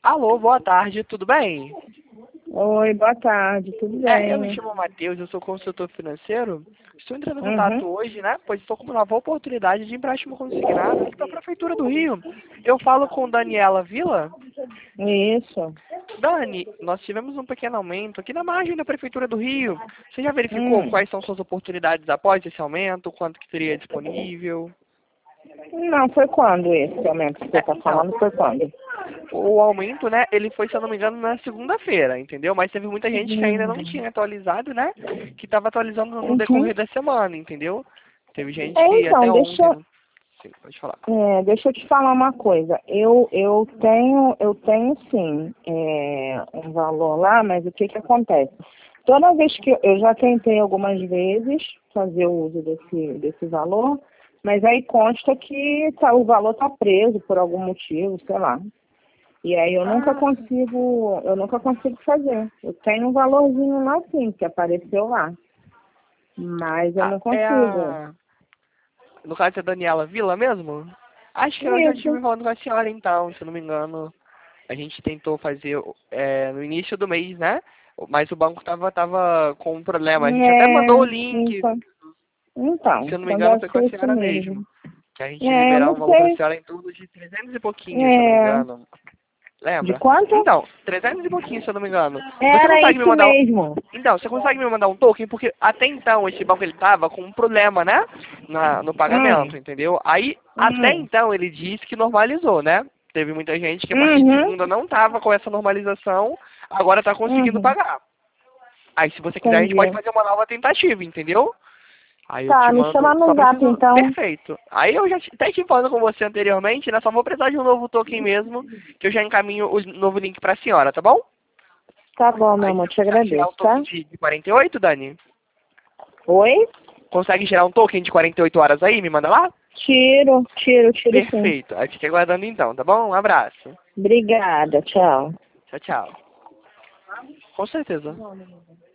Alô, boa tarde, tudo bem? Oi, boa tarde, tudo Eu me bem? chamo Matheus, eu sou consultor financeiro. Estou entrando em Uhum, contato hoje, né? Pois estou com uma nova oportunidade de empréstimo consignado aqui para a Prefeitura do Rio. Eu falo com Daniela Vila. isso. Dani, nós tivemos um pequeno aumento aqui na margem da Prefeitura do Rio. Você já verificou Hum. quais são suas oportunidades após esse aumento? Quanto que seria disponível? Não, foi quando esse aumento que você está Então, falando? Foi quando? o aumento, né, ele foi, se eu não me engano, na segunda-feira, entendeu? Mas teve muita gente que ainda não Uhum. tinha atualizado, né? Que estava atualizando no Uhum. decorrer da semana, entendeu? Teve gente É, que até então, ontem não... Sim, pode falar. deixa eu te falar uma coisa. Eu tenho sim um valor lá, mas o que que acontece? Toda vez que eu já tentei algumas vezes fazer o uso desse valor, mas aí consta que o valor está preso por algum motivo, sei lá. E aí Ah, eu nunca consigo fazer. Eu tenho um valorzinho lá sim, que apareceu lá. Mas eu não é consigo. a... No caso é a Daniela Vila mesmo? Acho que eu já Isso. estive falando com a senhora então, se eu não me engano. A gente tentou fazer no início do mês, né? Mas o banco tava com um problema. A gente até mandou o link, Então, se eu não me então engano, deve foi com a ser isso senhora mesmo. mesmo. Que a gente liberar Eu um não valor para a sei. senhora em torno de 300 e pouquinho, se eu não me É, engano. de Lembra? quanto? Então, 300 e pouquinho, se eu não me engano. Você Era consegue me isso mandar... mesmo. Então, você consegue me mandar um token? Porque até então esse banco ele tava com um problema, né? No pagamento, Hum, entendeu? Aí, até hum, então, ele disse que normalizou, né? Teve muita gente que a partir de uhum, segunda não tava com essa normalização, agora tá conseguindo uhum. pagar. Aí, se você quiser, a gente pode Entendi. fazer uma nova tentativa, entendeu? Aí eu Tá, te me chama mando, no só zap preciso, então. perfeito. Aí eu já até te falando com você anteriormente, né? Só vou precisar de um novo token mesmo, que eu já encaminho o novo link pra senhora, tá bom? Tá bom, meu Aí amor, você te consegue gerar um agradeço, token tá? de 48, Dani? Oi? Consegue gerar um token de 48 horas aí? Me manda lá? Tiro sim. Perfeito. Aí fica aguardando então, tá bom? Um abraço. Obrigada, tchau. Tchau, tchau. Com certeza.